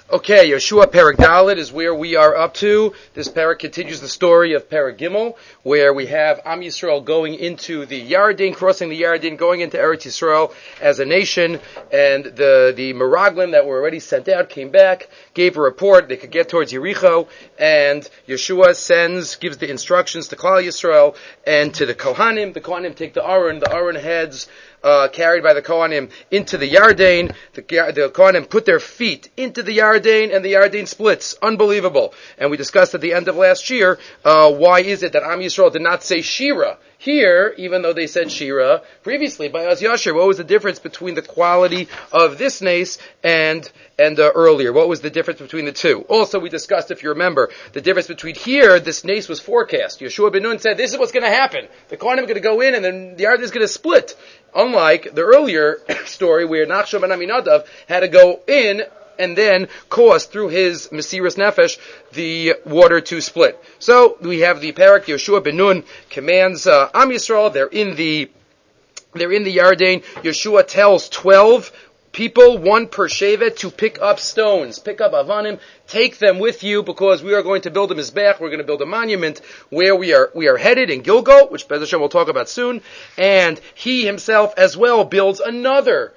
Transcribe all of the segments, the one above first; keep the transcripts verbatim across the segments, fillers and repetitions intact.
Okay, Yeshua Perek Dalet is where we are up to. This parak continues the story of Perek Gimel, where we have Am Yisrael going into the Yarden, crossing the Yarden, going into Eretz Yisrael as a nation, and the, the Meraglim that were already sent out came back, gave a report, they could get towards Yericho, and Yeshua sends, gives the instructions to Klal Yisrael, and to the Kohanim. The Kohanim take the Aron, the Aron heads, Uh, carried by the Kohanim into the Yarden. The, the Kohanim put their feet into the Yarden, and the Yarden splits. Unbelievable. And we discussed at the end of last year, uh, why is it that Am Yisrael did not say Shira here, even though they said Shira previously by Az Yashir? What was the difference between the quality of this nace and and uh, earlier? What was the difference between the two? Also, we discussed, if you remember, the difference between here, this nace was forecast. Yeshua ben Nun said, this is what's going to happen. The Kohanim are going to go in, and then the Yarden is going to split. Unlike the earlier story where Nachshon ben Aminadav had to go in and then cause through his Mesiras Nefesh the water to split. So we have the parak. Yeshua ben Nun commands uh, Am Yisrael. They're in the they're in the Yarden. Yeshua tells twelve people, one per shevet, to pick up stones, pick up avanim, take them with you, because we are going to build a mizbech. We're going to build a monument where we are we are headed in Gilgal, which Be'ez Hashem we'll talk about soon. And he himself as well builds another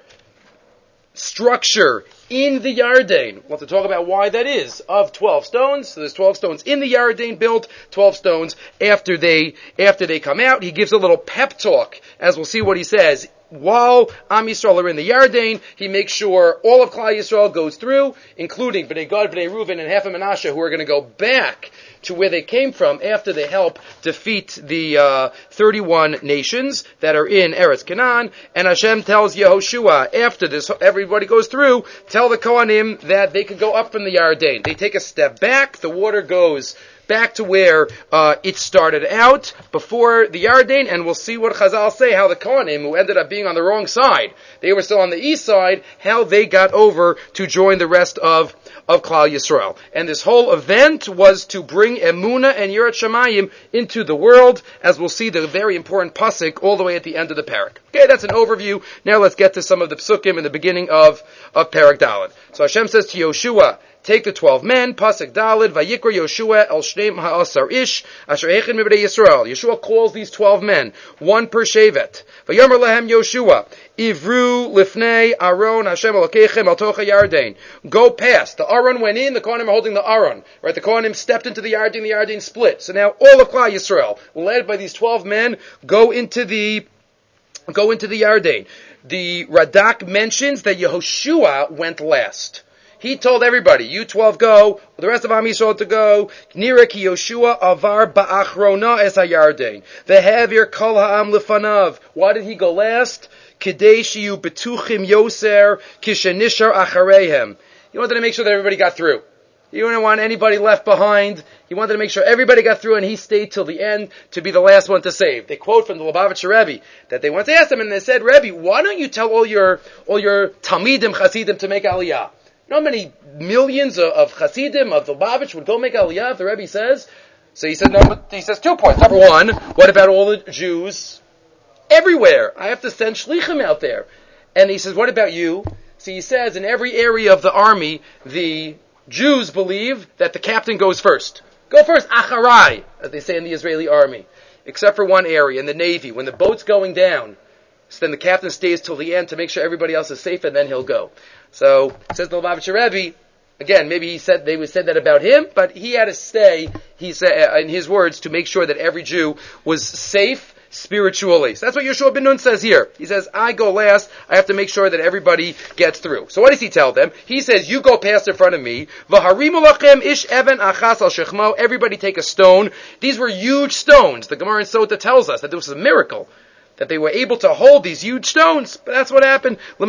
structure in the Yarden. We'll have to talk about why that is, of twelve stones. So there's twelve stones in the Yarden built, twelve stones after they after they come out. He gives a little pep talk, as we'll see what he says. While Am Yisrael are in the Yarden, he makes sure all of Klal Yisrael goes through, including Bnei Gad, Bnei Reuven, and half of Menashe, who are going to go back to where they came from after they help defeat the uh, thirty-one nations that are in Eretz Canaan. And Hashem tells Yehoshua, after this, everybody goes through, tell the Kohanim that they could go up from the Yarden. They take a step back, the water goes back to where uh, it started out before the Yarden, and we'll see what Chazal say, how the Kohanim, who ended up being on the wrong side, they were still on the east side, how they got over to join the rest of, of Klal Yisrael. And this whole event was to bring Emunah and Yirat Shamayim into the world, as we'll see the very important pasuk all the way at the end of the parak. Okay, that's an overview. Now let's get to some of the psukim in the beginning of, of Perek Dalet. So Hashem says to Yoshua, take the twelve men, pasuk Dalet, Vayikra Yoshua el Shnei Ha'asar Ish, Asher Echin Mibnei Yisrael. Yeshua calls these twelve men, one per shevet. Vayomer Lehem Yoshua, Ivru Lifnei Aron Hashem Elokeichem Al Tocha Yarden. Go past. The Aron went in, the Kohanim are holding the Aron. Right, the Kohanim stepped into the Yarden, the Yarden split. So now all of Klal Yisrael, led by these twelve men, go into the go into the Yarden. The Radak mentions that Yehoshua went last. He told everybody, you twelve go, the rest of Am Yisrael to go. Nira ki Yoshua avar ba'achrona es hayarden. Ve'havir kol ha'am lefanav. Why did he go last? Kidei shiyu betuchim yoser kishenishar achareihem. He wanted to make sure that everybody got through. He didn't want anybody left behind. He wanted to make sure everybody got through, and he stayed till the end to be the last one to save. They quote from the Lubavitcher Rebbe that they went to ask him, and they said, Rebbe, why don't you tell all your all your Talmidim, Chasidim to make Aliyah? You know how many millions of, of Hasidim, of the Lubavitch would go make Aliyah if the Rebbe says? So he said, no, he says two points. Number one, what about all the Jews everywhere? I have to send shlichim out there. And he says, what about you? So he says, in every area of the army, the Jews believe that the captain goes first. Go first, acharai, as they say in the Israeli army. Except for one area, in the Navy. When the boat's going down, so then the captain stays till the end to make sure everybody else is safe, and then he'll go. So, says the Lubavitcher Rebbe, again, maybe he said, they said that about him, but he had to stay, he said, in his words, to make sure that every Jew was safe spiritually. So that's what Yeshua ben Nun says here. He says, I go last, I have to make sure that everybody gets through. So what does he tell them? He says, you go past in front of me, V'harimu lachem ish even achas al shechmo, everybody take a stone. These were huge stones. The Gemara in Sota tells us that this was a miracle, that they were able to hold these huge stones. But that's what happened. So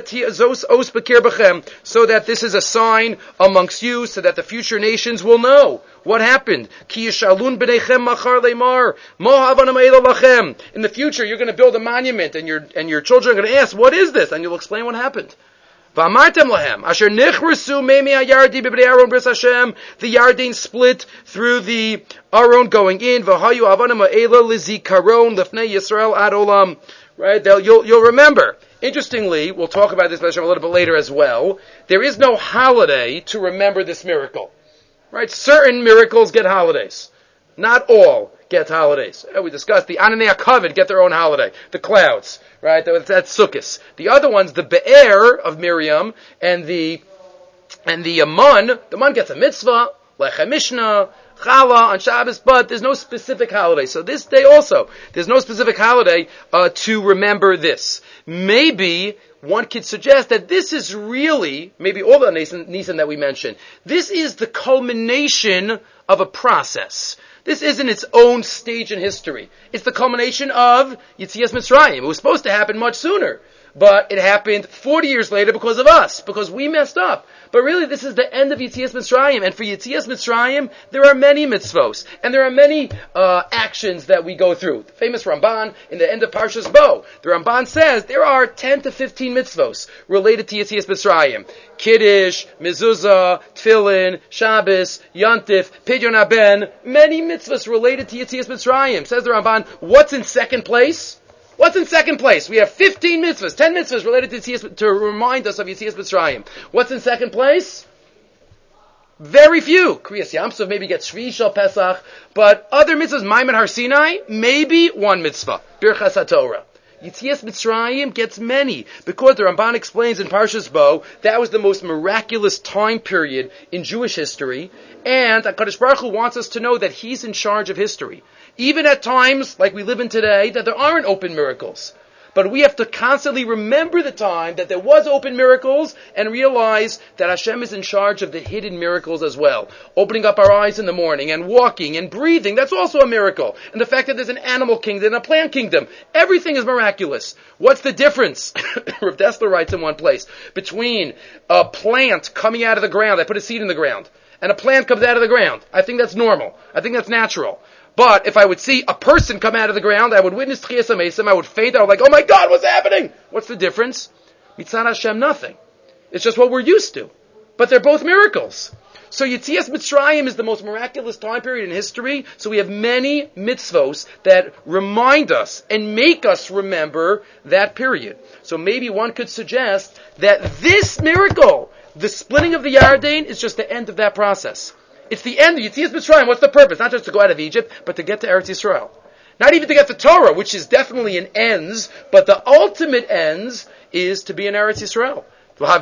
that this is a sign amongst you, so that the future nations will know what happened. In the future, you're going to build a monument, and your and your children are going to ask, what is this? And you'll explain what happened. V'amartem lahem, asher nichrasu meimi hayardi b'bnei Aron bris Hashem, the Yarden split through the Aron going in, v'hayu avanim ha'ela lizikaron lefnei Yisrael ad olam. Right? They'll, you'll, you'll remember, Interestingly, we'll talk about this a little bit later as well. There is no holiday to remember this miracle. Right? Certain miracles get holidays. Not all get holidays. We discussed the Ananei HaKavod get their own holiday. The clouds. Right? That's Sukkot. The other ones, the Be'er of Miriam and the and the Amun, the Amun gets a mitzvah, Lechem Mishnah, Chala on Shabbos, but there's no specific holiday. So this day also, there's no specific holiday uh, to remember this. Maybe one could suggest that this is really, maybe all the Nisan, Nisan that we mentioned, this is the culmination of a process. This isn't its own stage in history. It's the culmination of Yetzias Mitzrayim. It was supposed to happen much sooner. But it happened forty years later because of us, because we messed up. But really, this is the end of Yetzias Mitzrayim. And for Yetzias Mitzrayim, there are many mitzvos. And there are many uh, actions that we go through. The famous Ramban, in the end of Parshas Bo, the Ramban says there are ten to fifteen mitzvos related to Yetzias Mitzrayim. Kiddush, Mezuzah, Tefillin, Shabbos, Yantif, Pidyon Haben. Many mitzvos related to Yetzias Mitzrayim. Says the Ramban, what's in second place? What's in second place? We have fifteen mitzvahs, ten mitzvahs related to Yetzias, to remind us of Yetzias Mitzrayim. What's in second place? Very few. Kriyas Yamsov maybe gets Shvi Shal Pesach, but other mitzvahs, Maimon Har Sinai, maybe one mitzvah. Birchas HaTorah. Yetzias Mitzrayim gets many, because the Ramban explains in Parshas Bo, that was the most miraculous time period in Jewish history, and HaKadosh Baruch Hu wants us to know that He's in charge of history. Even at times, like we live in today, that there aren't open miracles. But we have to constantly remember the time that there was open miracles and realize that Hashem is in charge of the hidden miracles as well. Opening up our eyes in the morning and walking and breathing, that's also a miracle. And the fact that there's an animal kingdom and a plant kingdom, everything is miraculous. What's the difference, Rav Dessler writes in one place, between a plant coming out of the ground, I put a seed in the ground, and a plant comes out of the ground? I think that's normal. I think that's natural. But if I would see a person come out of the ground, I would witness Tchias HaMesim, I would faint, I would like, oh my God, what's happening? What's the difference? Mitzad Hashem, nothing. It's just what we're used to. But they're both miracles. So Yetzias Mitzrayim is the most miraculous time period in history, so we have many mitzvos that remind us and make us remember that period. So maybe one could suggest that this miracle, the splitting of the Yarden, is just the end of that process. It's the end of Yetzias Mitzrayim. What's the purpose? Not just to go out of Egypt, but to get to Eretz Yisrael. Not even to get the Torah, which is definitely an ends, but the ultimate ends is to be in Eretz Yisrael. Right?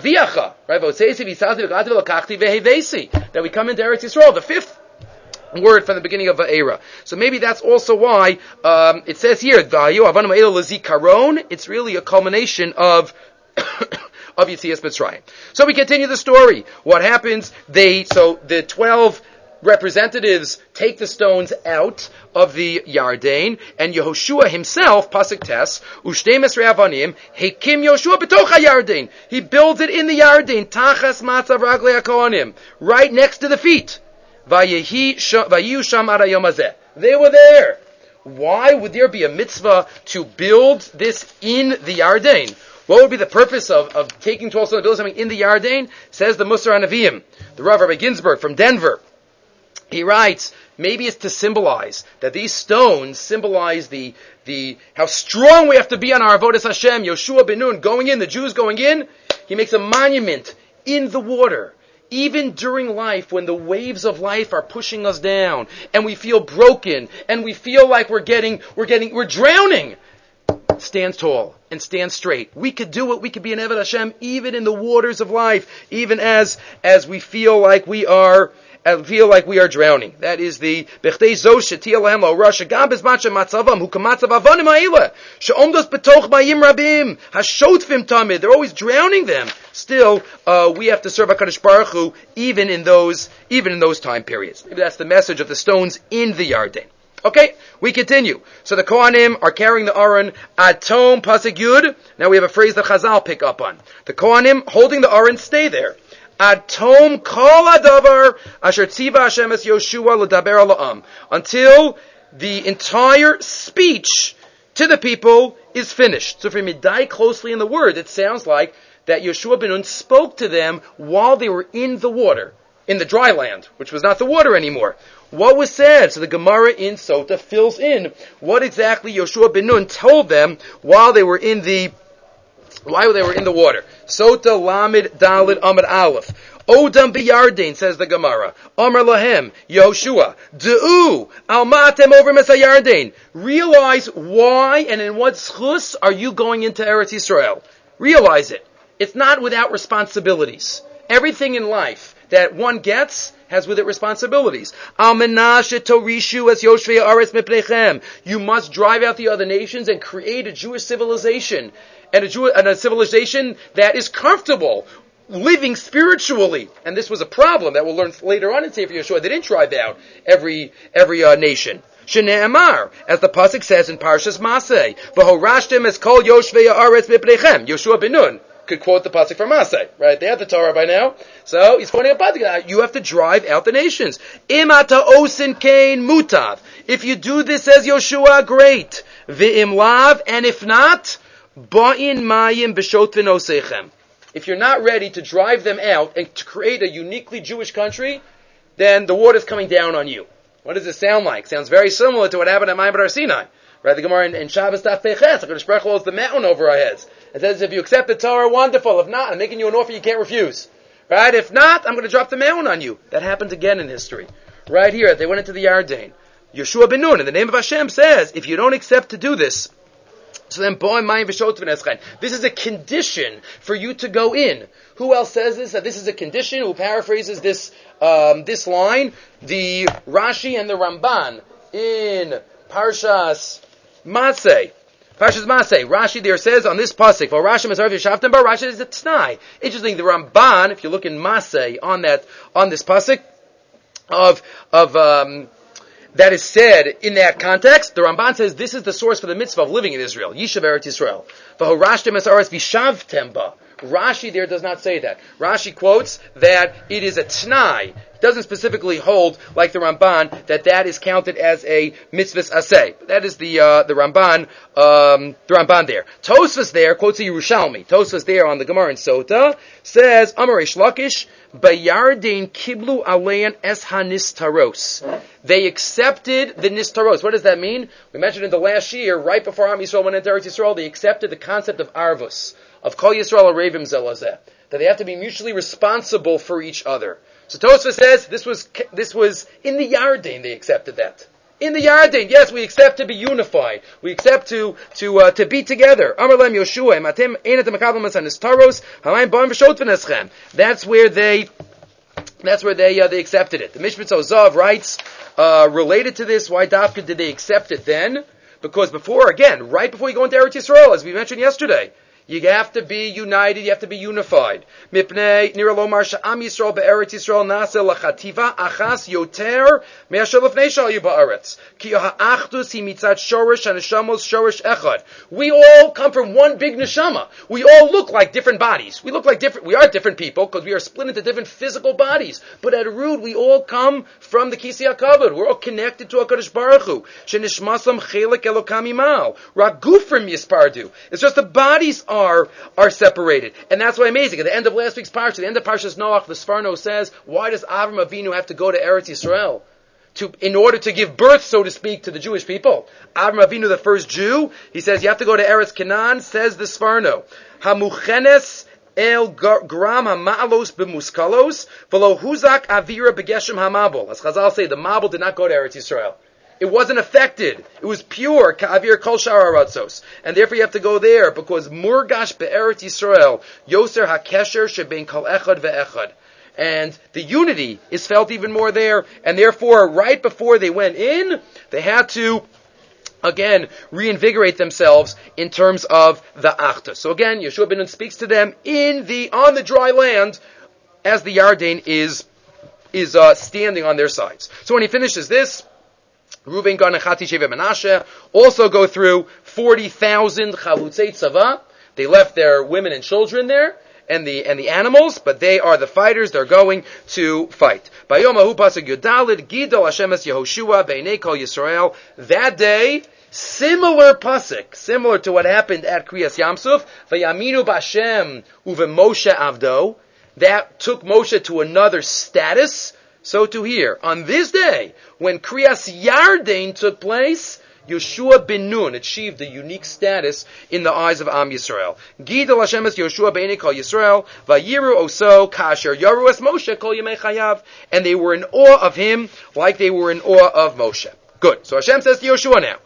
That we come into Eretz Yisrael, the fifth word from the beginning of Va'era. So maybe that's also why um, it says here, it's really a culmination of of Yetzias Mitzrayim. So we continue the story. What happens? They so the twelve representatives take the stones out of the Yarden, and Yehoshua himself, Pasuk Tes, Ushtem Esrei Avanim, Hekim Yehoshua b'toch HaYarden. He builds it in the Yarden, Tachas Matzav Raglei HaKohanim, right next to the feet. Vayiyu Sham Ad Hayom Hazeh. They were there. Why would there be a mitzvah to build this in the Yarden? What would be the purpose of, of taking twelve stones and building something in the Yarden? Says the Musar HaNeviim, the Rav Rabbi Ginsburg from Denver. He writes, maybe it's to symbolize that these stones symbolize the the how strong we have to be on our avodas Hashem. Yoshua ben Nun going in, the Jews going in. He makes a monument in the water. Even during life, when the waves of life are pushing us down, and we feel broken, and we feel like we're getting, we're getting, we're drowning. Stand tall and stand straight. We could do it. We could be an Eved Hashem even in the waters of life, even as as we feel like we are uh, feel like we are drowning. That is the Bechdei Zosh Shetia Lahem Lo Rasha Gam Bezman Shematzavam Hu Kamatzav Avanim Ha'ila She'omdos Betoch Mayim Rabim Hashotfim Tamid. They're always drowning them. Still, uh, we have to serve HaKadosh Baruch Hu even in those even in those time periods. Maybe that's the message of the stones in the Yarden. Okay, we continue. So the Kohanim are carrying the Aron, Atom Pasuk Yud. Now we have a phrase that Chazal pick up on. The Kohanim holding the Aron stay there. Atom Kol Adavar Asher Tziva Hashem Es Yoshua L'Daber Ala'am. Until the entire speech to the people is finished. So if we die closely in the word, it sounds like that Yoshua ben Nun spoke to them while they were in the water, in the dry land, which was not the water anymore. What was said? So the Gemara in Sota fills in what exactly Yoshua ben Nun told them while they were in the While they were in the water. Sota Lamid Dalid Amid Aleph. Odam biyardain, says the Gemara. Amar lahem, Yoshua, Du'u, almatem over mesayardain. Realize why and in what schus are you going into Eretz Yisrael. Realize it. It's not without responsibilities. Everything in life that one gets has with it responsibilities. Al menashe torishu as yoshvei aretz mipnechem. You must drive out the other nations and create a Jewish civilization. And a, Jew, and a civilization that is comfortable living spiritually. And this was a problem that we'll learn later on in Sefer Yeshua. They didn't drive out every every uh, nation. Shne'emar, as the pasuk says in Parshas Maseh, v'horashtem es kol yoshvei haaretz mipnechem. Yoshua ben Nun could quote the pasuk from Maseh, right? They have the Torah by now, so he's quoting a pasuk. You have to drive out the nations. Im ata osin kain mutav. If you do this, says Yoshua, great. V'im lav, and if not, ba'in mayim b'shot v'nosechem. If you're not ready to drive them out and to create a uniquely Jewish country, then the water's coming down on you. What does it sound like? Sounds very similar to what happened at Ma'amad Har Sinai. Right, the Gemara in, in Shabbos Daf Peches, HaKadosh Baruch Hu holds the mountain over our heads. It says, if you accept the Torah, wonderful. If not, I'm making you an offer you can't refuse. Right? If not, I'm going to drop the mountain on you. That happens again in history. Right here, they went into the Yarden. Yeshua ben Nun, in the name of Hashem, says, if you don't accept to do this, so then, this is a condition for you to go in. Who else says this? That this is a condition? Who paraphrases this um, this line? The Rashi and the Ramban in Parshas Maseh. Parshas Maseh. Rashi there says on this pasuk, "For Rashi Masar Yishavtem Bar." Rashi is a Tnai. Interesting. The Ramban, if you look in Maseh on that on this pasuk of of. Um, That is said in that context, the Ramban says this is the source for the mitzvah of living in Israel. Yishav Eretz Yisrael. V'horashtem es haaretz v'shavtem ba. Rashi there does not say that. Rashi quotes that it is a t'nai. It doesn't specifically hold, like the Ramban, that that is counted as a mitzvahs aseh. That is the uh, the Ramban, um, the Ramban there. Tosfos there quotes a Yerushalmi. Tosfos there on the Gemara in Sota says, Amar Reish Lakish, Bayardain kiblu alein es hanistaros. They accepted the nistaros. What does that mean? We mentioned in the last year, right before Am Yisrael went into Eretz Yisrael, they accepted the concept of arvus, of Kol Yisrael Arevim Zelazeh, that they have to be mutually responsible for each other. So Tosfos says this was this was in the Yarden they accepted that. In the Yarden, yes, we accept to be unified. We accept to to uh, to be together. Amar lem Yoshua, ematem einatem mekabel masanis taros, hamayim ba'im v'shot v'neschem. That's where they that's where they uh, they accepted it. The Mishpat Zav writes uh, related to this. Why Dafka did they accept it then? Because before, again, right before you go into Eretz Yisrael, as we mentioned yesterday, you have to be united, you have to be unified. Mipnei nira lomar she'am Yisrael be'eretz Yisrael nase lachativa achas yoter me'asher lefnei shayu ba'aretz. Ki ha'achdus hi mitzat shorish haneshamos shorish echad. We all come from one big neshama. We all look like different bodies. We look like different, we are different people because we are split into different physical bodies. But at root, we all come from the Kisi HaKavod. We're all connected to HaKadosh Baruch Hu. Shenishmasam chelek elokam imal. Ragufrim yispardu. It's just the bodies are Are, are separated. And that's why amazing. At the end of last week's parsha, the end of Parshas Noach, the Sfarno says, why does Avram Avinu have to go to Eretz Yisrael? To, in order to give birth, so to speak, to the Jewish people. Avram Avinu, the first Jew, he says, you have to go to Eretz Canaan, says the Sfarno. Hamuchenes el gram hama'alos b'muskalos, v'lo huzak avira b'geshem hamabel. As Chazal say, the Mabel did not go to Eretz Yisrael. It wasn't affected. It was pure. Ka'avir kol shara ratzos. And therefore you have to go there, because Murgash be'eretz Yisrael, Yoser ha'kesher shebein kol echad ve'echad. And the unity is felt even more there. And therefore, right before they went in, they had to, again, reinvigorate themselves in terms of the Achta. So again, Yeshua ben Nun speaks to them in the, on the dry land, as the Yarden is, is, uh, standing on their sides. So when he finishes this, Reuven, Gad, and Chati, Sheva, Menashe also go through forty thousand chalutzei tzava. They left their women and children there, and the and the animals, but they are the fighters. They're going to fight. Bayom ahu pasuk Yudalid Gidol Hashem es Yehoshua beinei kol Yisrael. That day, similar pasuk, similar to what happened at Kriyas Yamsuf. Vayaminu b'Hashem uveMoshe avdo. That took Moshe to another status. So to here, on this day, when Kriyas Yarden took place, Yeshua ben Nun achieved a unique status in the eyes of Am Yisrael. Gidol Hashem es Yeshua b'nei kol Yisrael, vayiru oso kasher yaru es Moshe kol yemei chayav. And they were in awe of him like they were in awe of Moshe. Good. So Hashem says to Yeshua now,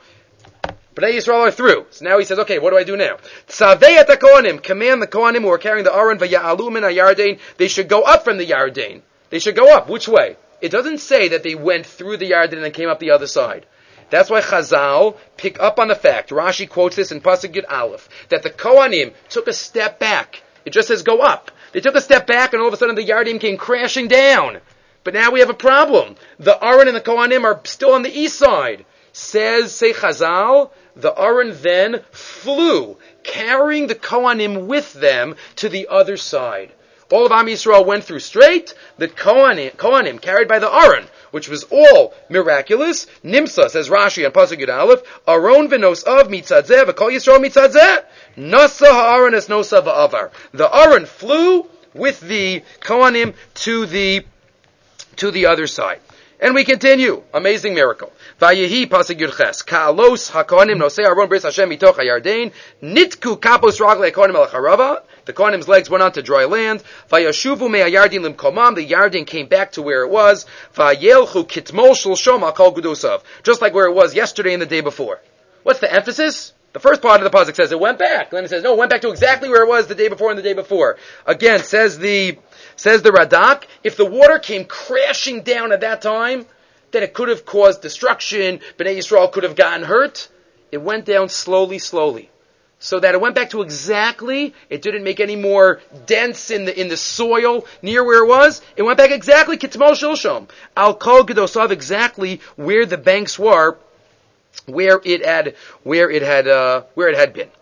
Bnei Yisrael are through. So now he says, okay, what do I do now? Tzavei et HaKohanim, command the Kohanim who are carrying the Aron v'ya'alu min ha'Yarden, they should go up from the Yarden. They should go up. Which way? It doesn't say that they went through the Yarden and then came up the other side. That's why Chazal pick up on the fact, Rashi quotes this in Pasuk Yud Aleph, that the Kohanim took a step back. It just says go up. They took a step back and all of a sudden the Yarden came crashing down. But now we have a problem. The Aron and the Kohanim are still on the east side. Says, say Chazal, the Aron then flew, carrying the Kohanim with them to the other side. All of Am Yisrael went through straight. The Kohanim, Kohanim carried by the Aron, which was all miraculous. Nimsa, says Rashi on Pasuk Yud Aleph, Aron v'nos av mitzadzeh v'kol Yisrael mitzadzeh, nasa ha'aron es nosa v'avar. The Aron flew with the Kohanim to the to the other side. And we continue. Amazing miracle. Vayehi pasuk Yud Ches. Ka'alos hakohanim nosei Aron bris Hashem mitoch hayarden. Nitku kapos raglei hakohanim el harava. The Kohanim's legs went on to dry land. Vayashuvu me'ayarden limkomam. The Yarden came back to where it was. Vayelchu kitmol shlshom al kol gudosav. Just like where it was yesterday and the day before. What's the emphasis? The first part of the pasuk says it went back. Then it says, no, it went back to exactly where it was the day before and the day before. Again, says the Says the Radak, if the water came crashing down at that time, then it could have caused destruction. Bnei Yisrael could have gotten hurt. It went down slowly, slowly. So that it went back to exactly, it didn't make any more dents in the in the soil near where it was. It went back exactly, Kitmol Shilshom. Al Kol Gedosav, exactly where the banks were, where it had, where it had, uh, where it had been.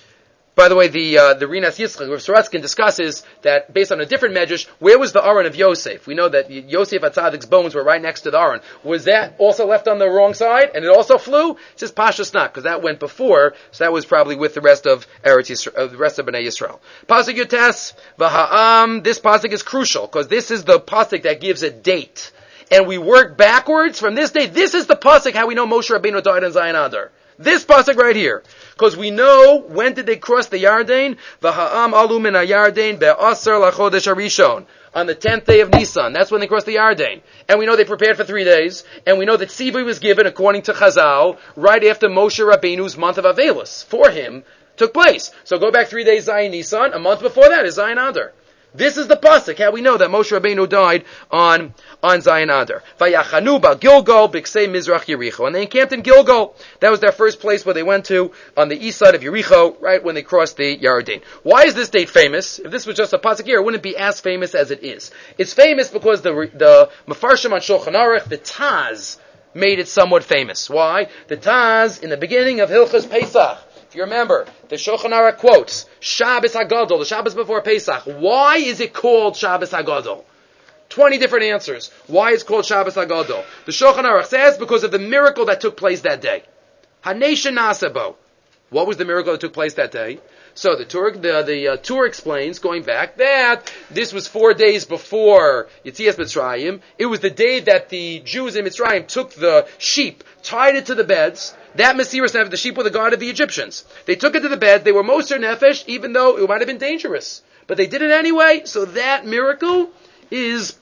By the way, the uh, the Rinas Yitzchak, Rav Sorotzkin discusses that based on a different medrash, where was the Aron of Yosef? We know that Yosef HaTzadik's bones were right next to the Aron. Was that also left on the wrong side, and it also flew? It says Pashas not, because that went before, so that was probably with the rest of Eretz Yisrael, uh, the rest of Bnei Yisrael. Pasuk Yotes, V'ha'am, this pasuk is crucial, because this is the pasuk that gives a date. And we work backwards from this date. This is the pasuk how we know Moshe Rabbeinu died in Zayin Adar. This pasuk right here. Because we know when did they cross the Yarden? V'ha'am alu min ha'Yarden be'asar lachodesh harishon. On the tenth day of Nisan. That's when they crossed the Yarden. And we know they prepared for three days. And we know that Tzivui was given, according to Chazal, right after Moshe Rabbeinu's month of Avelis. For him, took place. So go back three days Zayin Nisan. A month before that is Zayin Adar. This is the pasuk how we know that Moshe Rabbeinu died on on Zayin Adar. Vayachanu ba Gilgal b'ksei Mizrach Yericho, and they encamped in Gilgal. That was their first place where they went to on the east side of Yericho, right when they crossed the Yarden. Why is this date famous? If this was just a pasuk here, it wouldn't be as famous as it is. It's famous because the the Mefarshim on Shulchan Aruch, the Taz, made it somewhat famous. Why? The Taz in the beginning of Hilchos Pesach. If you remember, the Shulchan Aruch quotes Shabbos HaGadol, the Shabbos before Pesach. Why is it called Shabbos HaGadol? Twenty different answers. Why it's called Shabbos HaGadol? The Shulchan Aruch says because of the miracle that took place that day. Hanesha Nasebo. What was the miracle that took place that day? So the Tur, the, the uh, Tur explains, going back, that this was four days before Yetzias Mitzrayim. It was the day that the Jews in Mitzrayim took the sheep, tied it to the beds. That Mesiras Nefesh, the sheep were the god of the Egyptians. They took it to the bed. They were Moser Nefesh, even though it might have been dangerous. But they did it anyway. So that miracle is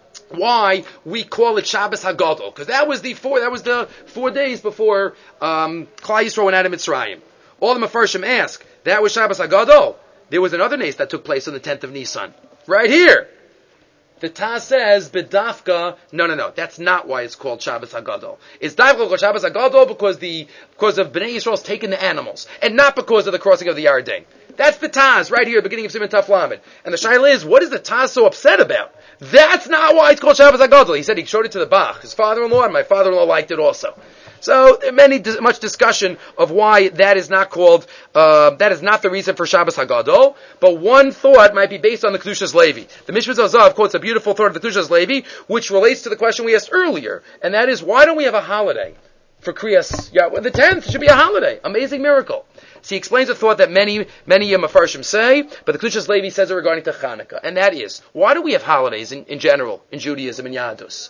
why we call it Shabbos HaGadol. Because that was the four, that was the four days before um, Klal Yisrael went out of Mitzrayim. All the Mefarshim ask, that was Shabbos HaGadol. There was another nace that took place on the tenth of Nisan. Right here. The Taz says, B'dafka, no, no, no, that's not why it's called Shabbos HaGadol. It's Dafka called Shabbos HaGadol because the, because of Bnei Yisrael's taking the animals, and not because of the crossing of the Yarden. That's the Taz, right here, beginning of Siman Taf Lamed. And the Shaila is, what is the Taz so upset about? That's not why it's called Shabbos HaGadol. He said he showed it to the Bach, his father-in-law, and my father-in-law liked it also. So, many, much discussion of why that is not called, uh, that is not the reason for Shabbos HaGadol, but one thought might be based on the Kedushas Levi. The Mishmar Zazav quotes a beautiful thought of the Kedushas Levi, which relates to the question we asked earlier, and that is, why don't we have a holiday for Kriyas? Yeah, well, the tenth should be a holiday. Amazing miracle. So he explains a thought that many, many Mefarshim say, but the Kedushas Levi says it regarding to Chanukah, and that is, why do we have holidays in, in general, in Judaism and Yadus?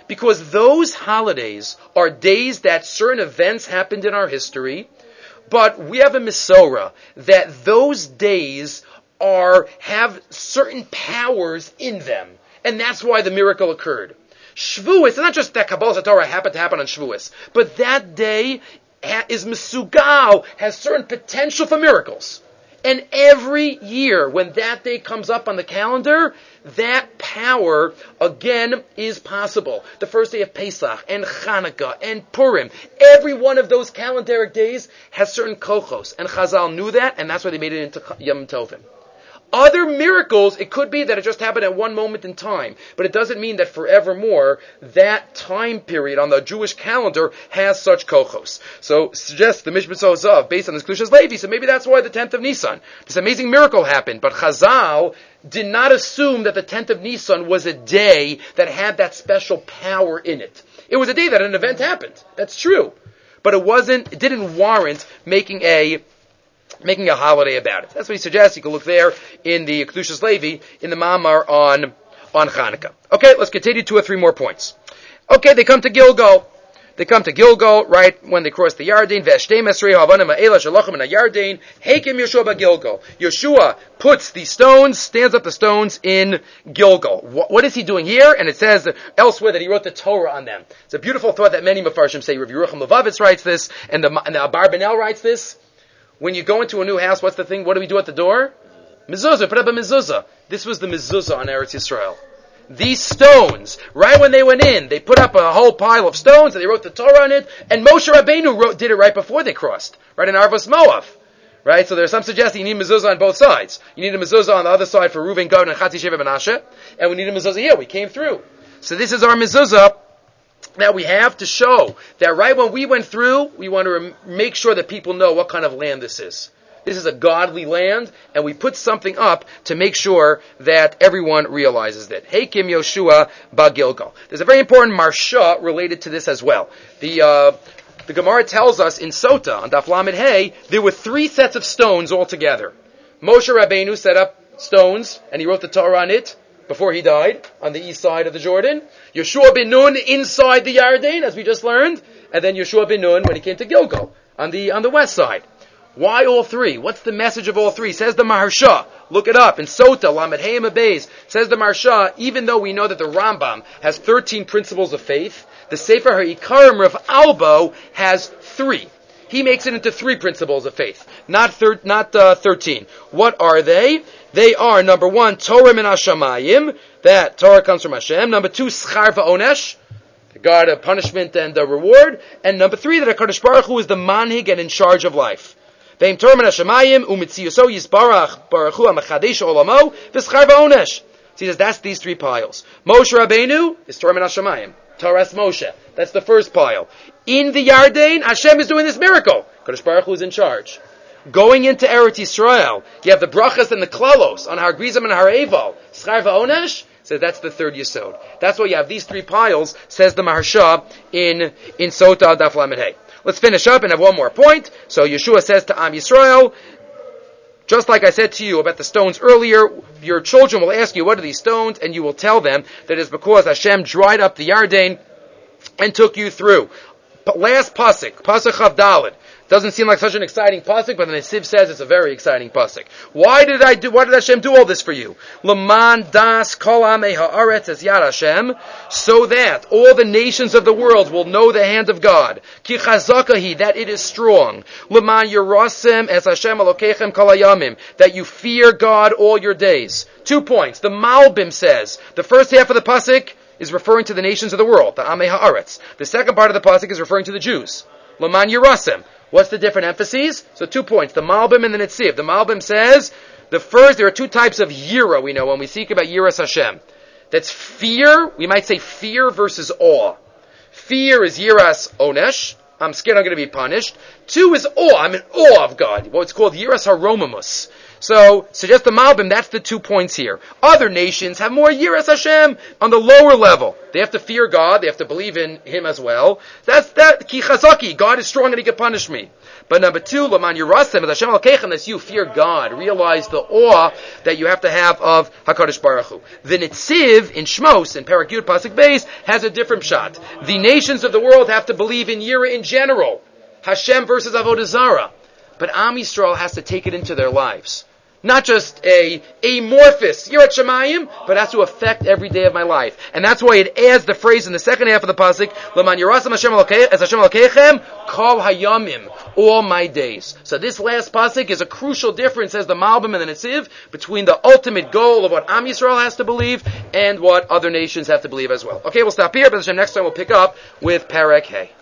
Because those holidays are days that certain events happened in our history, but we have a Mesorah that those days are have certain powers in them. And that's why the miracle occurred. Shavuos, it's not just that Kabbalah Torah happened to happen on Shavuos, but that day is Mesugal, has certain potential for miracles. And every year, when that day comes up on the calendar, that power, again, is possible. The first day of Pesach, and Chanukah, and Purim, every one of those calendaric days has certain kochos. And Chazal knew that, and that's why they made it into Yom Tovim. Other miracles, it could be that it just happened at one moment in time, but it doesn't mean that forevermore that time period on the Jewish calendar has such kochos. So suggests the Mishpat Zav, based on this Kedushas Levi, so maybe that's why the tenth of Nisan, this amazing miracle happened. But Chazal did not assume that the tenth of Nisan was a day that had that special power in it. It was a day that an event happened. That's true, but it wasn't. It didn't warrant making a making a holiday about it. That's what he suggests. You can look there in the Kedushas Levi, in the Ma'amar on, on Chanukah. Okay, let's continue two or three more points. Okay, they come to Gilgal. They come to Gilgal, right, when they cross the Yarden. Ve'eshtei Mesrei ha'avanim ha'ela shalochem in Yarden. Heikim Yeshua ba'Gilgal. Yeshua puts the stones, stands up the stones in Gilgal. What, what is he doing here? And it says elsewhere that he wrote the Torah on them. It's a beautiful thought that many Mefarshim say. Rav Yerucham Levavitz writes this, and the, and the Abarbanel writes this. When you go into a new house, what's the thing? What do we do at the door? Mezuzah. Put up a mezuzah. This was the mezuzah on Eretz Yisrael. These stones, right when they went in, they put up a whole pile of stones and they wrote the Torah on it. And Moshe Rabbeinu wrote, did it right before they crossed, right in Arvos Moav. Right? So there's some suggesting you need mezuzah on both sides. You need a mezuzah on the other side for Reuven, Gad, and Chatzi Sheva Menashe, and we need a mezuzah here. We came through. So this is our mezuzah that we have to show that right when we went through, we want to rem- make sure that people know what kind of land this is. This is a godly land, and we put something up to make sure that everyone realizes that. Heikim Yoshua ba'Gilgal. There's a very important marsha related to this as well. The uh, the Gemara tells us in Sota, on Daf Lamed Hey, there were three sets of stones altogether. Moshe Rabbeinu set up stones, and he wrote the Torah on it before he died, on the east side of the Jordan. Yeshua ben Nun inside the Yarden, as we just learned. And then Yeshua ben Nun when he came to Gilgal, on the on the west side. Why all three? What's the message of all three? Says the Maharsha. Look it up. In Sota, Lamed Hey Beis, says the Maharsha, even though we know that the Rambam has thirteen principles of faith, the Sefer HaIkarim Rav Albo has three. He makes it into three principles of faith, not thir- not uh, thirteen. What are they? They are, number one, Torah min Hashamayim, that Torah comes from Hashem. Number two, Schar va'onesh, the God of punishment and uh, reward. And number three, that HaKadosh Baruch Hu is the manhig and in charge of life. Ve'im Torah min Hashamayim, u'mitziyoso yisbarach Baruch Hu ha'machadesh olamo, v'schar va'onesh. So he says, that's these three piles. Moshe Rabbeinu is Torah min Hashamayim. Torah's Moshe. That's the first pile. In the Yarden, Hashem is doing this miracle. HaKadosh Baruch Hu is in charge. Going into Eretz Yisrael, you have the brachas and the klalos on Har Grizim and Har Eval. Schar va'onesh, so that's the third yesod. That's why you have these three piles, says the Maharsha in, in Sota Daf Lamed Hey. Let's finish up and have one more point. So Yeshua says to Am Yisrael, just like I said to you about the stones earlier, your children will ask you, what are these stones? And you will tell them that it's because Hashem dried up the Yarden and took you through. Last pasuk, pasuk Chav Daled. Doesn't seem like such an exciting pasuk, but the Nesiv says it's a very exciting pasuk. Why did I do? Why did Hashem do all this for you? L'man das kol amei haaretz es yad Hashem, so that all the nations of the world will know the hand of God. Ki chazakahi, that it is strong. L'man yerasem es Hashem alokechem kol hayamim, that you fear God all your days. Two points. The Malbim says the first half of the pasuk is referring to the nations of the world, the amei haaretz. The second part of the pasuk is referring to the Jews. L'man yerasem. What's the different emphases? So two points, the Malbim and the Netziv. The Malbim says, the first, there are two types of yira we know when we speak about yiras Hashem. That's fear, we might say fear versus awe. Fear is yiras onesh, I'm scared I'm going to be punished. Two is awe, I'm in awe of God. What's called yiras haromamus. So, suggest the Malbim, that's the two points here. Other nations have more Yiras Hashem on the lower level. They have to fear God, they have to believe in Him as well. That's that, Ki Chazaki, God is strong and He can punish me. But number two, Laman Yerasem, Hashem Al-Keichem, that you fear God, realize the awe that you have to have of HaKadosh Baruch Hu. The Nitziv, in Shmos, in Parak Yud Pasuk Beis, has a different shot. The nations of the world have to believe in Yira in general. Hashem versus Avodah Zarah. But Am Yisrael has to take it into their lives. Not just a amorphous Yirat Shemayim, but has to affect every day of my life. And that's why it adds the phrase in the second half of the pasuk, Laman Yerasem Hashem Elokei- as Hashem Elokeichem, Kol Hayamim, all my days. So this last pasuk is a crucial difference, says the Malbim and the Netziv, between the ultimate goal of what Am Yisrael has to believe and what other nations have to believe as well. Okay, we'll stop here, but Hashem, next time we'll pick up with Perek Hey.